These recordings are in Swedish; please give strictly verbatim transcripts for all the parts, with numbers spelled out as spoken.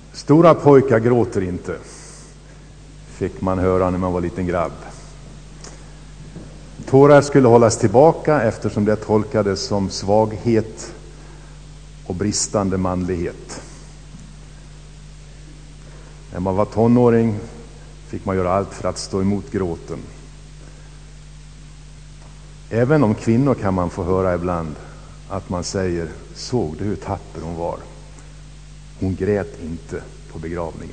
Stora pojkar gråter inte, fick man höra när man var liten grabb. Tårar skulle hållas tillbaka eftersom det tolkades som svaghet och bristande manlighet. När man var tonåring fick man göra allt för att stå emot gråten. Även om kvinnor kan man få höra ibland att man säger: såg du hur tapper hon var? Hon grät inte på begravningen.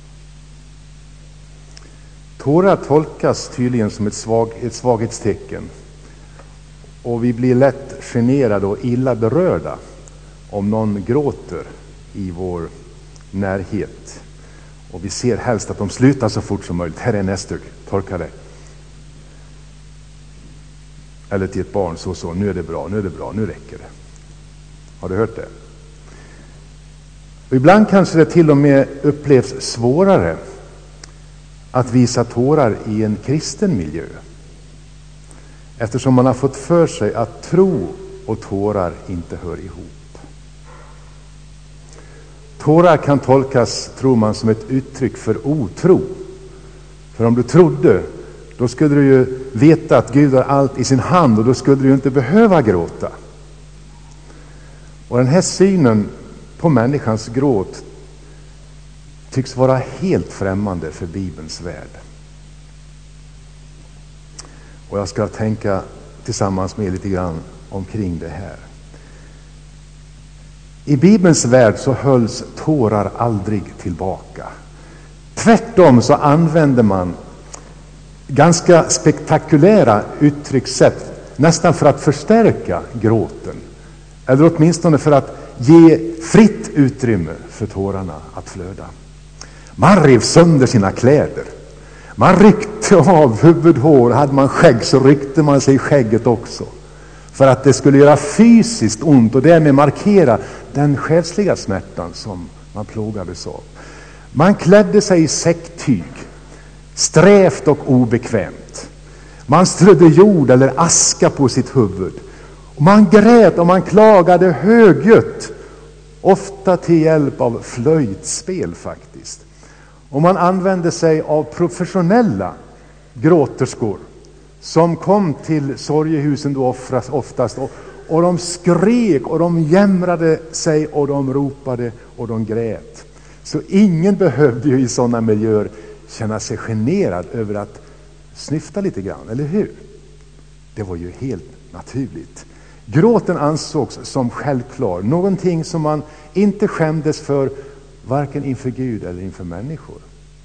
Tårar tolkas tydligen som ett, svag, ett svaghetstecken. Och vi blir lätt generade och illa berörda om någon gråter i vår närhet. Och vi ser helst att de slutar så fort som möjligt. Här är näsduk, torka det. Eller till ett barn, så så, nu är det bra, nu är det bra, nu räcker det. Har du hört det? Och ibland kanske det till och med upplevs svårare att visa tårar i en kristen miljö. Eftersom man har fått för sig att tro och tårar inte hör ihop. Tårar kan tolkas, tror man, som ett uttryck för otro. För om du trodde, då skulle du ju veta att Gud har allt i sin hand och då skulle du ju inte behöva gråta. Och den här synen på människans gråt tycks vara helt främmande för Bibelns värld. Och jag ska tänka tillsammans med lite grann omkring det här. I Bibelns värld så hölls tårar aldrig tillbaka. Tvärtom så använder man ganska spektakulära uttryckssätt nästan för att förstärka gråten. Eller åtminstone för att ge fritt utrymme för tårarna att flöda. Man rev sönder sina kläder. Man ryckte av huvudhår. Hade man skägg så ryckte man sig i skägget också. För att det skulle göra fysiskt ont och därmed markera den själsliga smärtan som man plågades av. Man klädde sig i säcktyg. Strävt och obekvämt. Man strödde jord eller aska på sitt huvud. Och man grät och man klagade högljutt. Ofta till hjälp av flöjtspel faktiskt. Och man använde sig av professionella gråterskor som kom till sorgehusen då oftast. Och, och de skrek och de jämrade sig och de ropade och de grät. Så ingen behövde ju i sådana miljöer känna sig generad över att snyfta lite grann, eller hur? Det var ju helt naturligt. Gråten ansågs som självklar, någonting som man inte skämdes för varken inför Gud eller inför människor.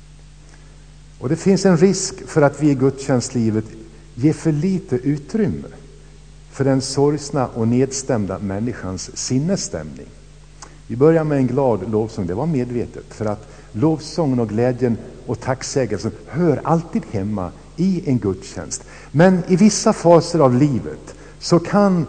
Och det finns en risk för att vi i gudstjänstlivet ger för lite utrymme för den sorgsna och nedstämda människans sinnesstämning. Vi börjar med en glad lovsång, det var medvetet, för att lovsången och glädjen och tacksägelsen hör alltid hemma i en gudstjänst. Men i vissa faser av livet så kan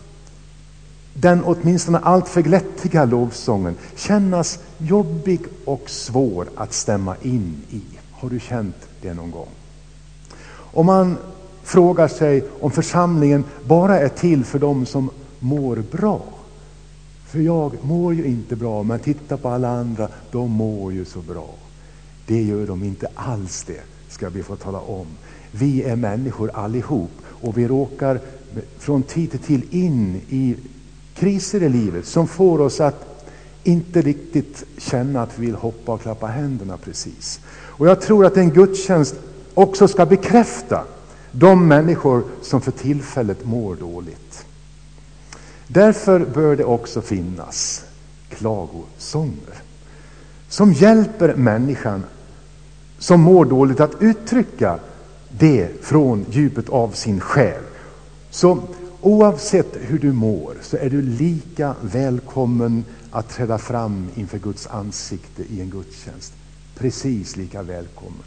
den åtminstone allt för glättiga lovsången kännas jobbig och svår att stämma in i. Har du känt det någon gång? Om man frågar sig om församlingen bara är till för dem som mår bra. För jag mår ju inte bra, men titta på alla andra, de mår ju så bra. Det gör de inte alls, det ska vi få tala om. Vi är människor allihop och vi råkar från tid till tid in i kriser i livet som får oss att inte riktigt känna att vi vill hoppa och klappa händerna precis. Och jag tror att en gudstjänst också ska bekräfta de människor som för tillfället mår dåligt. Därför bör det också finnas klagosånger som hjälper människan som mår dåligt att uttrycka det från djupet av sin själ. Så oavsett hur du mår så är du lika välkommen att träda fram inför Guds ansikte i en gudstjänst. Precis lika välkommen.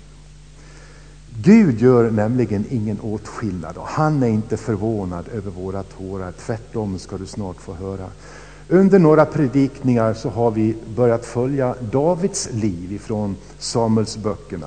Gud gör nämligen ingen åtskillnad och han är inte förvånad över våra tårar. Tvärtom ska du snart få höra. Under några predikningar så har vi börjat följa Davids liv ifrån Samuelsböckerna.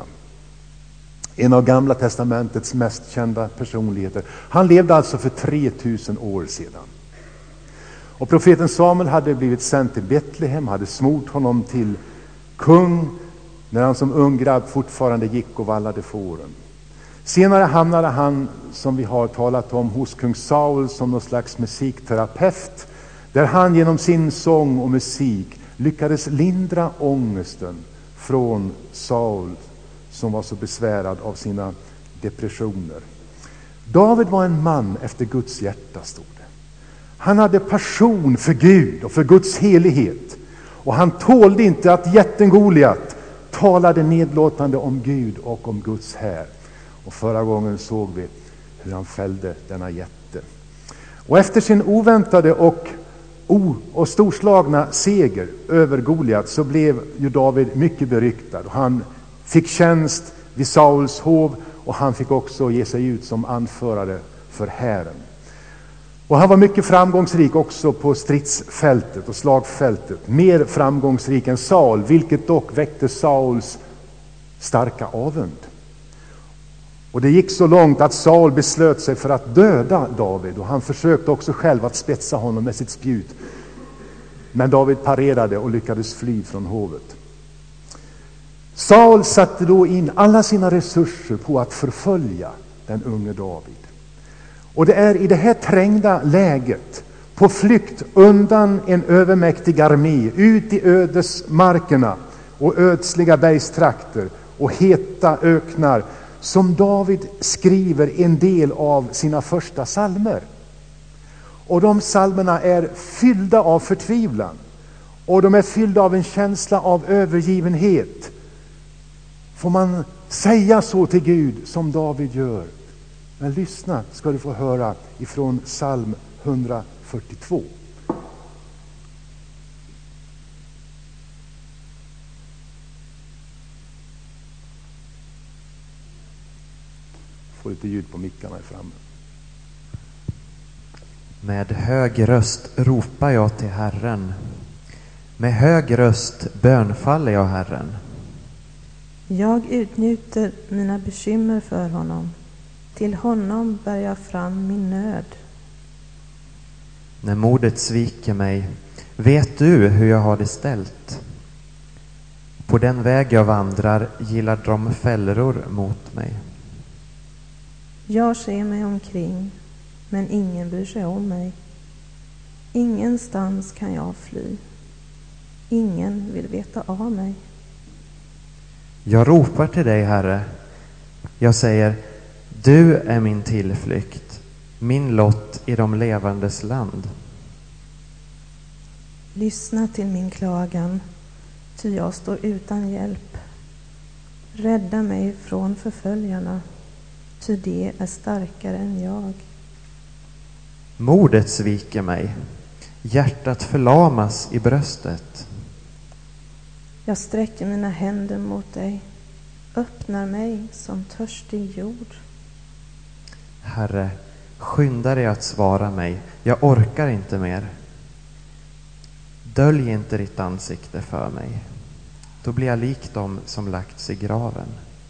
En av Gamla testamentets mest kända personligheter. Han levde alltså för tre tusen år sedan. Och profeten Samuel hade blivit sänd till Betlehem, hade smort honom till kung när han som ung grabb fortfarande gick och vallade fåren. Senare hamnade han, som vi har talat om, hos kung Saul som någon slags musikterapeut, där han genom sin sång och musik lyckades lindra ångesten från Saul som var så besvärad av sina depressioner. David var en man efter Guds hjärta, stod det. Han hade passion för Gud och för Guds helighet, och han tålde inte att jätten Goliat talade nedlåtande om Gud och om Guds här. Och förra gången såg vi hur han fällde denna jätte. Och efter sin oväntade och, o, och storslagna seger över Goliat så blev ju David mycket beryktad. Och han fick tjänst vid Sauls hov, och han fick också ge sig ut som anförare för hären. Och han var mycket framgångsrik också på stridsfältet och slagfältet. Mer framgångsrik än Saul, vilket dock väckte Sauls starka avund. Och det gick så långt att Saul beslöt sig för att döda David, och han försökte också själv att spetsa honom med sitt spjut. Men David parerade och lyckades fly från hovet. Saul satte då in alla sina resurser på att förfölja den unge David. Och det är i det här trängda läget, på flykt undan en övermäktig armé, ut i ödesmarkerna och ödsliga bergstrakter och heta öknar, som David skriver en del av sina första psalmer. Och de psalmerna är fyllda av förtvivlan, och de är fyllda av en känsla av övergivenhet. Får man säga så till Gud som David gör? Men lyssna, ska du få höra ifrån psalm hundrafyrtiotvå. Får lite ljud på mickarna i framme. Med hög röst ropar jag till Herren. Med hög röst bönfaller jag Herren. Jag utnjuter mina bekymmer för honom. Till honom bär jag fram min nöd. När modet sviker mig, vet du hur jag har det ställt? På den väg jag vandrar gillar de fällor mot mig. Jag ser mig omkring, men ingen bryr sig om mig. Ingenstans kan jag fly. Ingen vill veta av mig. Jag ropar till dig, Herre. Jag säger, du är min tillflykt, min lott i de levandes land. Lyssna till min klagan, ty jag står utan hjälp. Rädda mig från förföljarna, ty det är starkare än jag. Modet sviker mig, hjärtat förlamas i bröstet. Jag sträcker mina händer mot dig, öppnar mig som törstig jord. Herre, skynda dig att svara mig, jag orkar inte mer. Dölj inte ditt ansikte för mig, då blir jag lik dem som lagts i graven.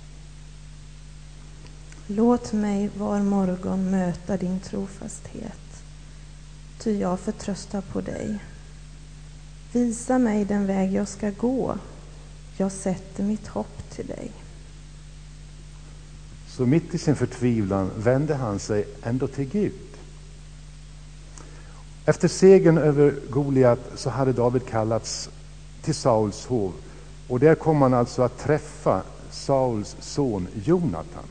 Låt mig var morgon möta din trofasthet, ty jag förtröstar på dig. Visa mig den väg jag ska gå, jag sätter mitt hopp till dig. Så mitt i sin förtvivlan vände han sig ändå till Gud. Efter segern över Goliat så hade David kallats till Sauls hov, och där kom han alltså att träffa Sauls son Jonatan.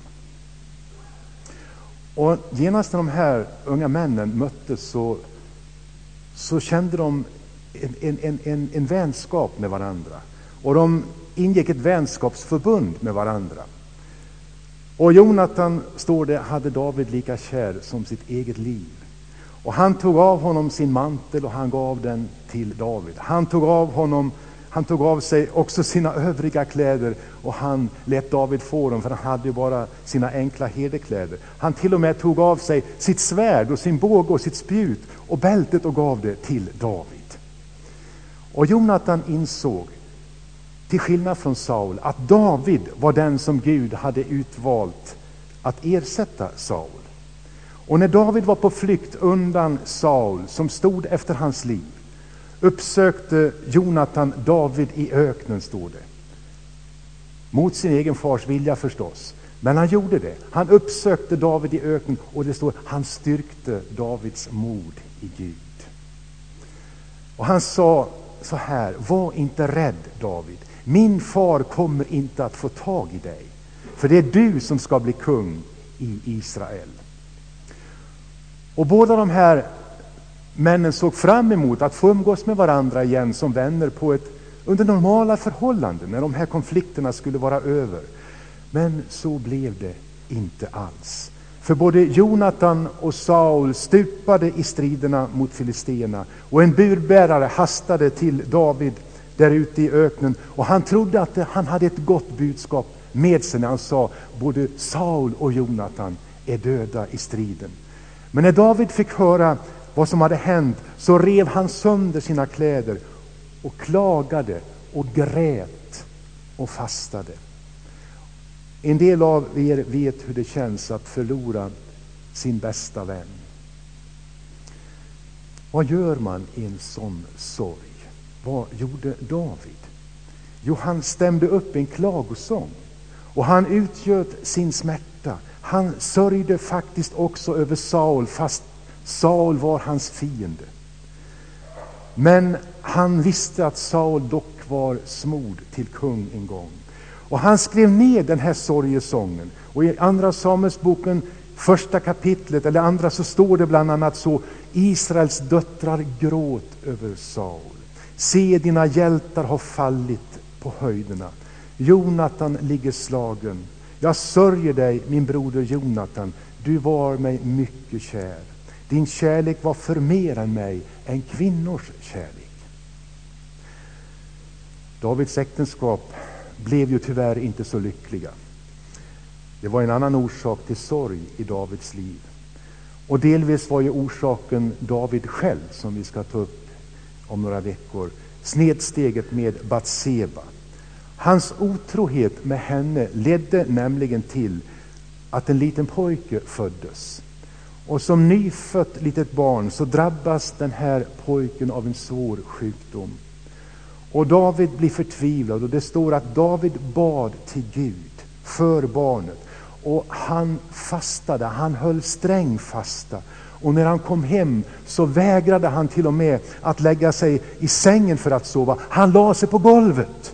Och genast när de här unga männen möttes så, så kände de en, en, en, en vänskap med varandra. Och de ingick ett vänskapsförbund med varandra. Och Jonatan, står det, hade David lika kär som sitt eget liv. Och han tog av honom sin mantel och han gav den till David. Han tog av honom, han tog av sig också sina övriga kläder och han lät David få dem, för han hade ju bara sina enkla herdekläder. Han till och med tog av sig sitt svärd och sin båge och sitt spjut och bältet och gav det till David. Och Jonatan insåg, till skillnad från Saul, att David var den som Gud hade utvalt att ersätta Saul. Och när David var på flykt undan Saul som stod efter hans liv, uppsökte Jonatan David i öknen, står det. Mot sin egen fars vilja förstås. Men han gjorde det. Han uppsökte David i öknen och det står han styrkte Davids mod i Gud. Och han sa så här: var inte rädd, David. Min far kommer inte att få tag i dig. För det är du som ska bli kung i Israel. Och båda de här männen såg fram emot att få umgås med varandra igen som vänner på ett, under normala förhållanden, när de här konflikterna skulle vara över. Men så blev det inte alls. För både Jonatan och Saul stupade i striderna mot filisterna. Och en burbärare hastade till David där ute i öknen. Och han trodde att han hade ett gott budskap med sig när han sa: både Saul och Jonatan är döda i striden. Men när David fick höra vad som hade hänt så rev han sönder sina kläder och klagade och grät och fastade. En del av er vet hur det känns att förlora sin bästa vän. Vad gör man i en sån sorg? Vad gjorde David? Jo, han stämde upp en klagosång och han utgjöt sin smärta. Han sörjde faktiskt också över Saul, fast Saul var hans fiende. Men han visste att Saul dock var smord till kung en gång. Och han skrev ner den här sorgesången. Och i andra Samuelsboken, första kapitlet eller andra, så står det bland annat så: Israels döttrar gråt över Saul. Se, dina hjältar har fallit på höjderna. Jonatan ligger slagen. Jag sörjer dig, min broder Jonatan. Du var mig mycket kär. Din kärlek var för mer än mig, en kvinnors kärlek. Davids äktenskap blev ju tyvärr inte så lyckliga. Det var en annan orsak till sorg i Davids liv. Och delvis var ju orsaken David själv, som vi ska ta upp om några veckor. Snedsteget med Batseba. Hans otrohet med henne ledde nämligen till att en liten pojke föddes. Och som nyfött litet barn så drabbas den här pojken av en svår sjukdom. Och David blir förtvivlad, och det står att David bad till Gud för barnet. Och han fastade, han höll sträng fasta. Och när han kom hem så vägrade han till och med att lägga sig i sängen för att sova. Han la sig på golvet.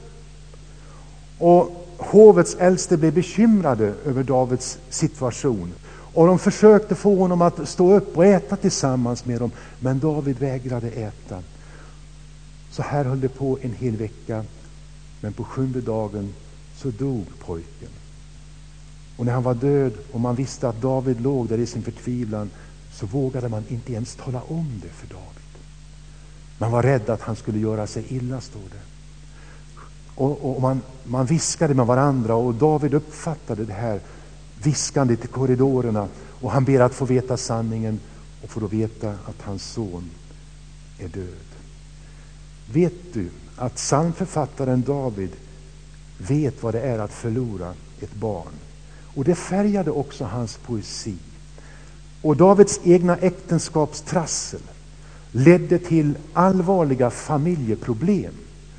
Och hovets äldste blev bekymrade över Davids situation. Och de försökte få honom att stå upp och äta tillsammans med dem. Men David vägrade äta. Så här höll det på en hel vecka. Men på sjunde dagen så dog pojken. Och när han var död och man visste att David låg där i sin förtvivlan, så vågade man inte ens tala om det för David. Man var rädd att han skulle göra sig illa, stod det. Och, och man, man viskade med varandra, och David uppfattade det här viskandet i korridorerna, och han ber att få veta sanningen och får då veta att hans son är död. Vet du att psalmförfattaren David vet vad det är att förlora ett barn? Och det färgade också hans poesi. Och Davids egna äktenskapstrassel ledde till allvarliga familjeproblem.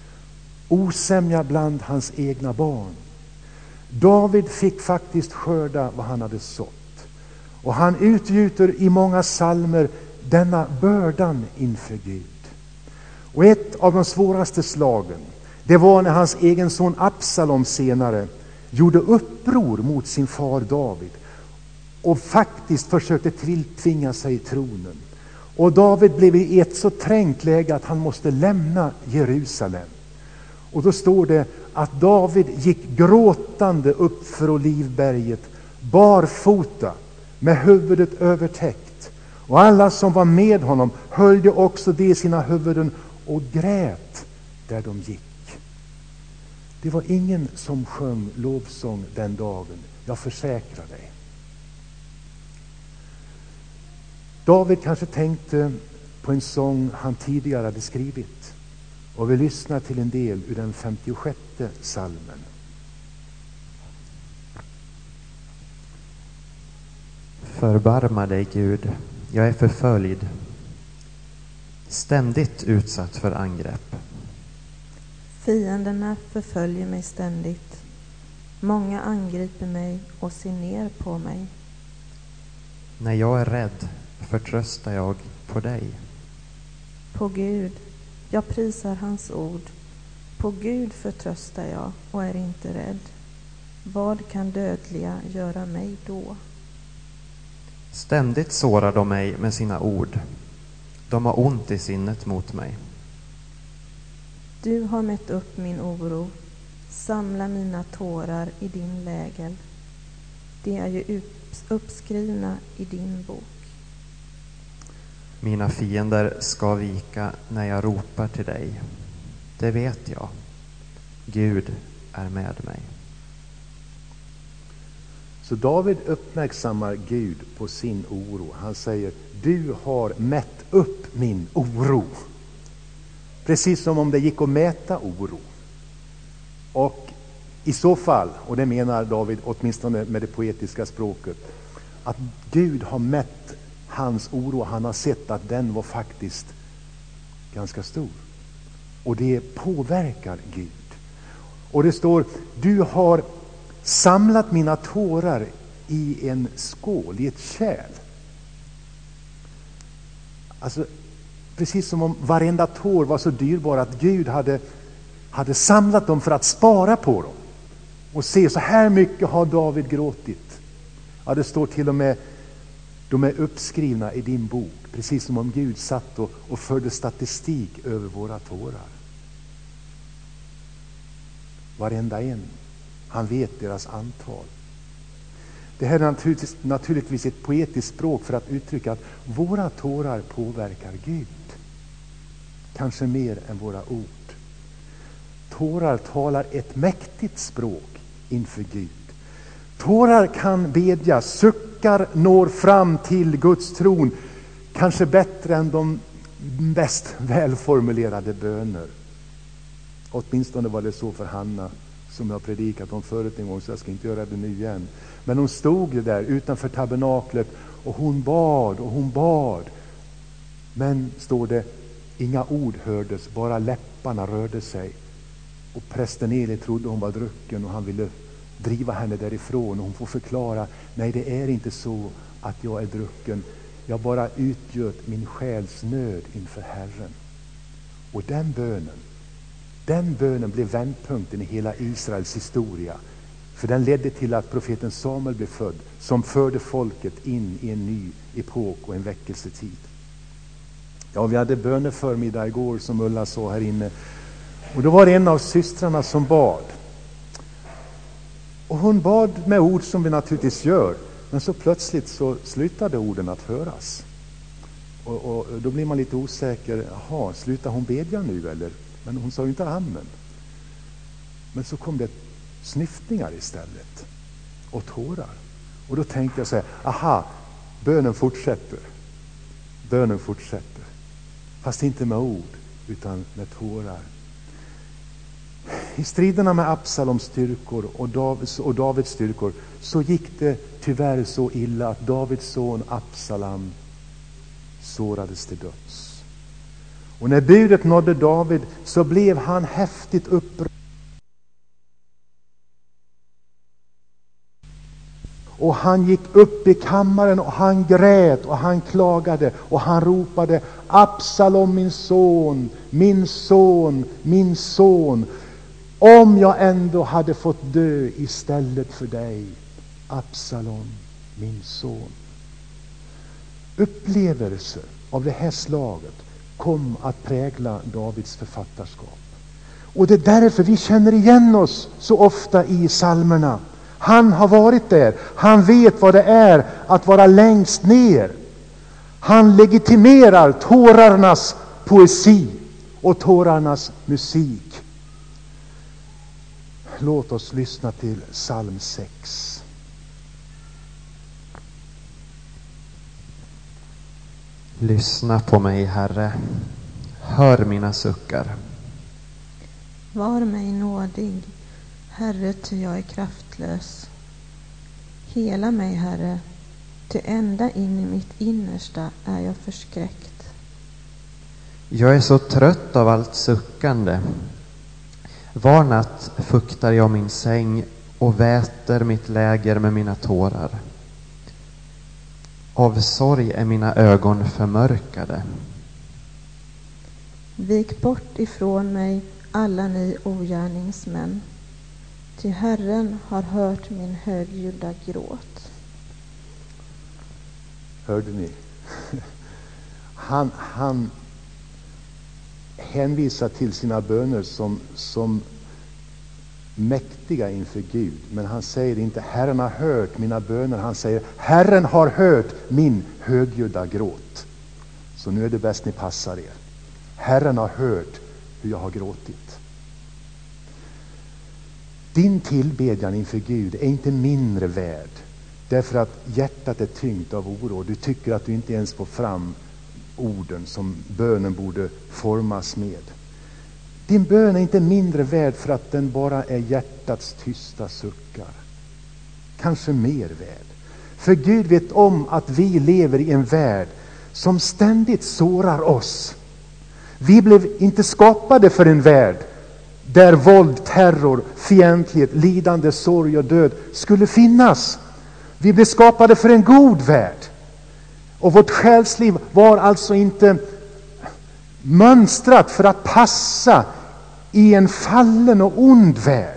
Osämja bland hans egna barn. David fick faktiskt skörda vad han hade sått. Och han utgjuter i många psalmer denna bördan inför Gud. Och ett av de svåraste slagen, det var när hans egen son Absalom senare gjorde uppror mot sin far David och faktiskt försökte tilltvinga sig tronen. Och David blev i ett så trängt läge att han måste lämna Jerusalem. Och då står det att David gick gråtande upp för Olivberget, barfota, med huvudet övertäckt. Och alla som var med honom höljde också det i sina huvuden och grät där de gick. Det var ingen som sjöng lovsång den dagen, jag försäkrar dig. David kanske tänkte på en sång han tidigare hade skrivit. Och vi lyssnar till en del ur den femtiosjätte psalmen. Förbarma dig, Gud, jag är förföljd, ständigt utsatt för angrepp. Fienderna förföljer mig ständigt. Många angriper mig och ser ner på mig. När jag är rädd förtröstar jag på dig. På Gud, jag prisar hans ord. På Gud förtröstar jag och är inte rädd. Vad kan dödliga göra mig då? Ständigt sårar de mig med sina ord. De har ont i sinnet mot mig. Du har mätt upp min oro. Samla mina tårar i din lägel. De är ju uppskrivna i din bok. Mina fiender ska vika när jag ropar till dig. Det vet jag. Gud är med mig. Så David uppmärksammar Gud på sin oro. Han säger, du har mätt upp min oro. Precis som om det gick att mäta oro. Och i så fall, och det menar David åtminstone med det poetiska språket, att Gud har mätt hans oro. Han har sett att den var faktiskt ganska stor. Och det påverkar Gud. Och det står, du har samlat mina tårar i en skål, i ett kärl. Alltså, precis som om varenda tår var så dyrbar att Gud hade, hade samlat dem för att spara på dem. Och se, så här mycket har David gråtit. Ja, det står till och med, de är uppskrivna i din bok. Precis som om Gud satt och, och förde statistik över våra tårar. Varenda en. Han vet deras antal. Det här är naturligtvis, naturligtvis ett poetiskt språk för att uttrycka att våra tårar påverkar Gud. Kanske mer än våra ord. Tårar talar ett mäktigt språk inför Gud. Tårar kan bedja, suckar når fram till Guds tron. Kanske bättre än de bäst välformulerade böner. Åtminstone var det så för Hanna, som jag predikat om förut en gång, så jag ska inte göra det nu igen. Men hon stod där utanför tabernaklet och hon bad och hon bad. Men, står det, inga ord hördes, bara läpparna rörde sig. Och prästen Eli trodde hon var drucken och han ville driva henne därifrån. Och hon får förklara, nej, det är inte så att jag är drucken. Jag bara utgöt min själs nöd inför Herren. Och den bönen, den bönen blev vändpunkten i hela Israels historia. För den ledde till att profeten Samuel blev född, som förde folket in i en ny epok och en väckelsetid. Ja, vi hade böneförmiddag igår, som Ulla sa här inne. Och då var det en av systrarna som bad. Och hon bad med ord som vi naturligtvis gör. Men så plötsligt så slutade orden att höras. Och, och då blir man lite osäker. Jaha, slutar hon bedja nu eller? Men hon sa ju inte amen. Men så kom det snyftningar istället. Och tårar. Och då tänkte jag så här, aha, bönen fortsätter. Bönen fortsätter. Fast inte med ord, utan med tårar. I striderna med Absaloms styrkor och Davids, och Davids styrkor så gick det tyvärr så illa att Davids son Absalom sårades till döds. Och när budet nådde David så blev han häftigt upprörd. Och han gick upp i kammaren och han grät och han klagade och han ropade, Absalom min son, min son, min son. Om jag ändå hade fått dö istället för dig, Absalom min son. Upplevelser av det här slaget kom att prägla Davids författarskap. Och det är därför vi känner igen oss så ofta i psalmerna. Han har varit där. Han vet vad det är att vara längst ner. Han legitimerar tårarnas poesi och tårarnas musik. Låt oss lyssna till psalm sex. Lyssna på mig, Herre. Hör mina suckar. Var mig nådig, Herre, ty jag är kraftlös. Hela mig, Herre, ty ända in i mitt innersta är jag förskräckt. Jag är så trött av allt suckande. Var natt fuktar jag min säng och väter mitt läger med mina tårar. Av sorg är mina ögon förmörkade. Vik bort ifrån mig, alla ni ogärningsmän, ty Herren har hört min högljudda gråt. Hörde ni? Han, han hänvisar till sina böner som, som mäktiga inför Gud. Men han säger inte Herren har hört mina böner. Han säger Herren har hört min högljudda gråt. Så nu är det bäst ni passar er. Herren har hört hur jag har gråtit. Din tillbedjan inför Gud är inte mindre värd därför att hjärtat är tyngt av oro. Du tycker att du inte ens får fram orden som bönen borde formas med. Din bön är inte mindre värd för att den bara är hjärtats tysta suckar. Kanske mer värd. För Gud vet om att vi lever i en värld som ständigt sårar oss. Vi blev inte skapade för en värld där våld, terror, fientlighet, lidande, sorg och död skulle finnas. Vi blev skapade för en god värld. Och vårt själsliv var alltså inte mönstrat för att passa i en fallen och ond värld.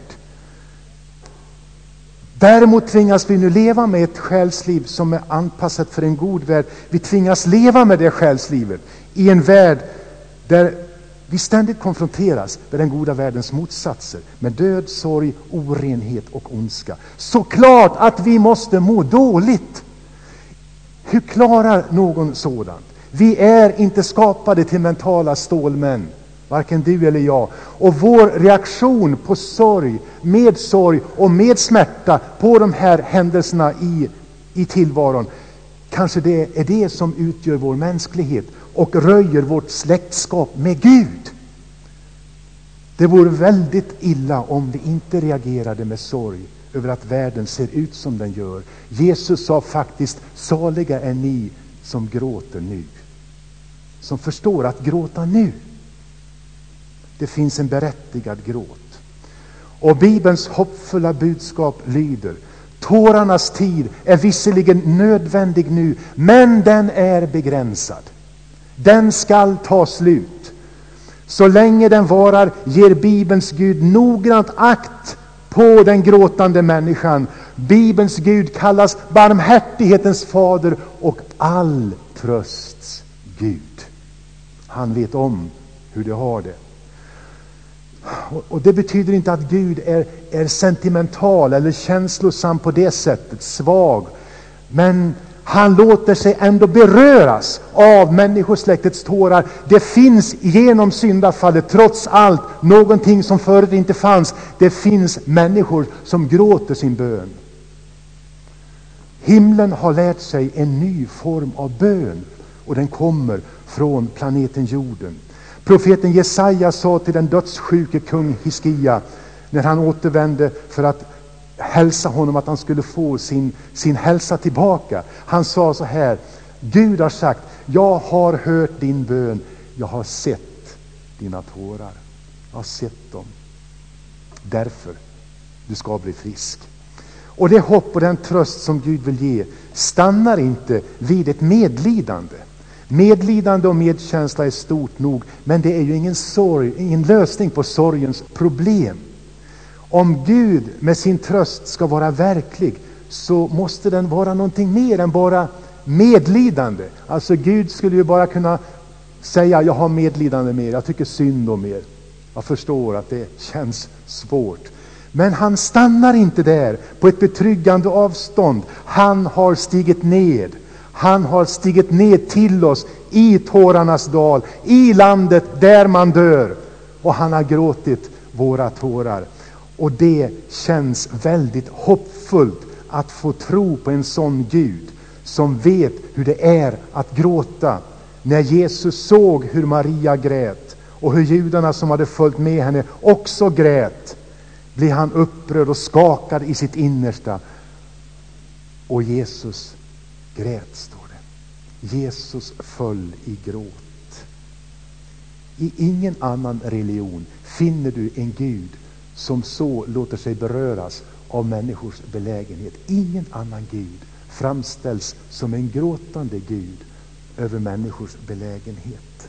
Däremot tvingas vi nu leva med ett själsliv som är anpassat för en god värld. Vi tvingas leva med det själslivet i en värld där vi ständigt konfronteras med den goda världens motsatser. Med död, sorg, orenhet och ondska. Så klart att vi måste må dåligt. Hur klarar någon sådant? Vi är inte skapade till mentala stålmän. Varken du eller jag. Och vår reaktion på sorg, med sorg och med smärta på de här händelserna i, i tillvaron. Kanske det är det som utgör vår mänsklighet och röjer vårt släktskap med Gud. Det vore väldigt illa om vi inte reagerade med sorg över att världen ser ut som den gör. Jesus sa faktiskt, saliga är ni som gråter nu. Som förstår att gråta nu. Det finns en berättigad gråt. Och Bibelns hoppfulla budskap lyder, tårarnas tid är visserligen nödvändig nu, men den är begränsad. Den skall ta slut. Så länge den varar ger Bibelns Gud noggrant akt på den gråtande människan. Bibelns Gud kallas barmhärtighetens fader och all trösts Gud. Han vet om hur du har det. Och det betyder inte att Gud är, är sentimental eller känslosam på det sättet, svag. Men han låter sig ändå beröras av människosläktets tårar. Det finns genom syndafallet trots allt någonting som förut inte fanns. Det finns människor som gråter sin bön. Himlen har lärt sig en ny form av bön. Och den kommer från planeten jorden. Profeten Jesaja sa till den dödssjuke kung Hiskia när han återvände för att hälsa honom att han skulle få sin, sin hälsa tillbaka. Han sa så här, Gud har sagt, jag har hört din bön, jag har sett dina tårar. Jag har sett dem. Därför du ska bli frisk. Och det hopp och den tröst som Gud vill ge stannar inte vid ett medlidande. Medlidande och medkänsla är stort nog, men det är ju ingen sorg, ingen lösning på sorgens problem. Om Gud med sin tröst ska vara verklig, så måste den vara någonting mer än bara medlidande. Alltså Gud skulle ju bara kunna säga, jag har medlidande med er, jag tycker synd om er. Jag förstår att det känns svårt. Men han stannar inte där på ett betryggande avstånd. Han har stigit ned. Han har stigit ned till oss i tårarnas dal, i landet där man dör. Och han har gråtit våra tårar. Och det känns väldigt hoppfullt att få tro på en sån Gud som vet hur det är att gråta. När Jesus såg hur Maria grät och hur judarna som hade följt med henne också grät, blev han upprörd och skakad i sitt innersta. Och Jesus grät, står det. Jesus föll i gråt. I ingen annan religion finner du en Gud som så låter sig beröras av människors belägenhet. Ingen annan Gud framställs som en gråtande Gud över människors belägenhet.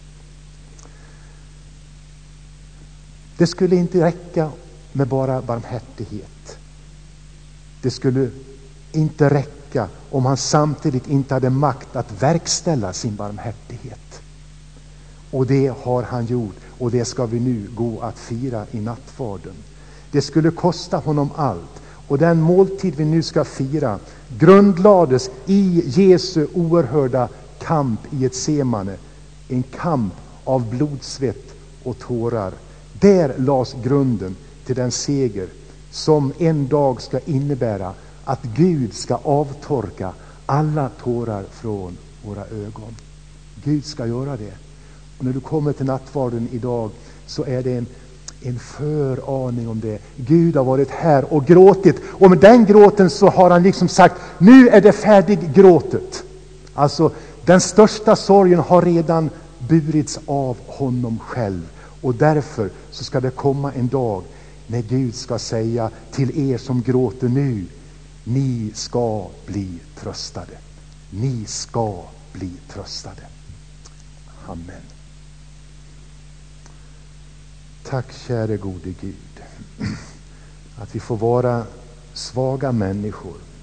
Det skulle inte räcka med bara barmhärtighet. Det skulle inte räcka om han samtidigt inte hade makt att verkställa sin barmhärtighet. Och det har han gjort, och det ska vi nu gå att fira i nattvarden. Det skulle kosta honom allt, och den måltid vi nu ska fira grundlades i Jesu oerhörda kamp i ett semane, en kamp av blodsvett och tårar. Där lades grunden till den seger som en dag ska innebära att Gud ska avtorka alla tårar från våra ögon. Gud ska göra det. Och när du kommer till nattvarden idag så är det en, en föraning om det. Gud har varit här och gråtit, och med den gråten så har han liksom sagt: nu är det färdigt gråtet. Alltså den största sorgen har redan burits av honom själv, och därför så ska det komma en dag när Gud ska säga till er som gråter nu: ni ska bli tröstade. Ni ska bli tröstade. Amen. Tack käre gode Gud att vi får vara svaga människor